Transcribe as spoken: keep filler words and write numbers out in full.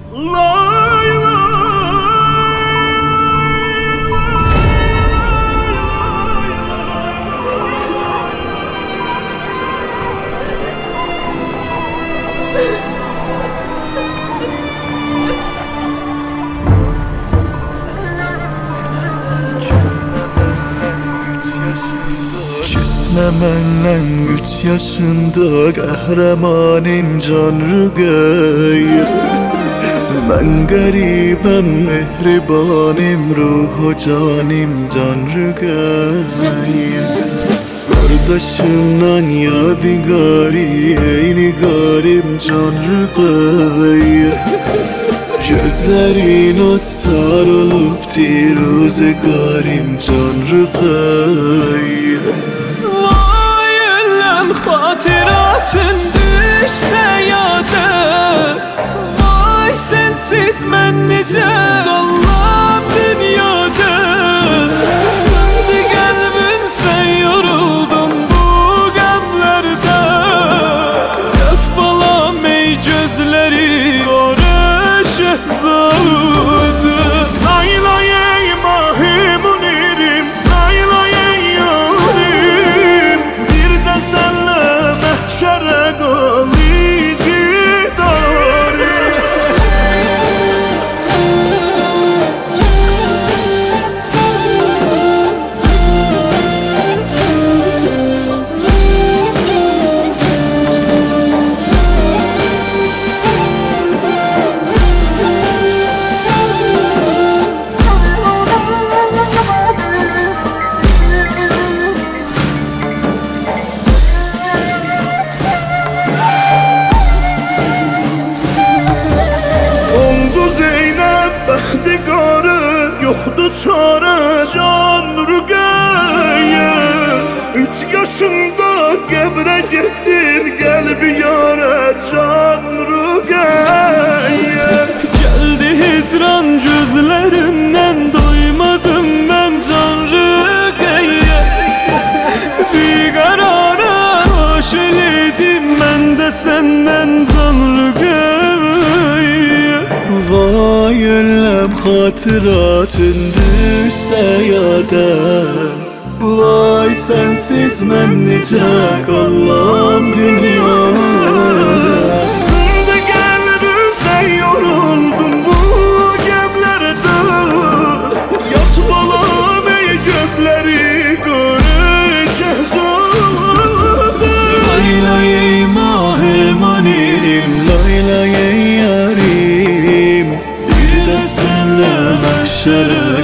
Lay Küsmemenden üç yaşında qəhrəmanım can rüqəyə Mən qəribəm, mehribanim, ruhu canim can rüqəyə Qardaşımdan yadigari, eyni qarim can rüqəyə Gözlərin otsar olub tiruzəqarim can rüqəyə Vay ələm xatiratın düşsə yadə Vay sensiz mən necə qallam dünyada Söndü qəlbin sən yoruldun bu qəmlərdə Yat balam ey gözləri qoru şəhzadə Lay lay ey mahim unirim Lay lay ey yarim Bir də sənlə məhşərə qalidi darim Bəxtiqarı yoxdur çarə can rüqəyə Üç yaşında qəbrə getdir qəlbi yarə can rüqəyə Gəldi hicran gözlərindən doymadım mən can rüqəyə Biqərara xoş elədim mən də səndən can rüqəyə Vay ələm xatiratın düşsə yadə Vay sensiz mən necə qallam dünyada Söndü qəlbim sən yoruldun bu qəmlərdə Yat balam ey gözləri qoru şəhzadə Lay lay ey mahim anirim Lay lay ey yarim Bir də sənlə məhşərə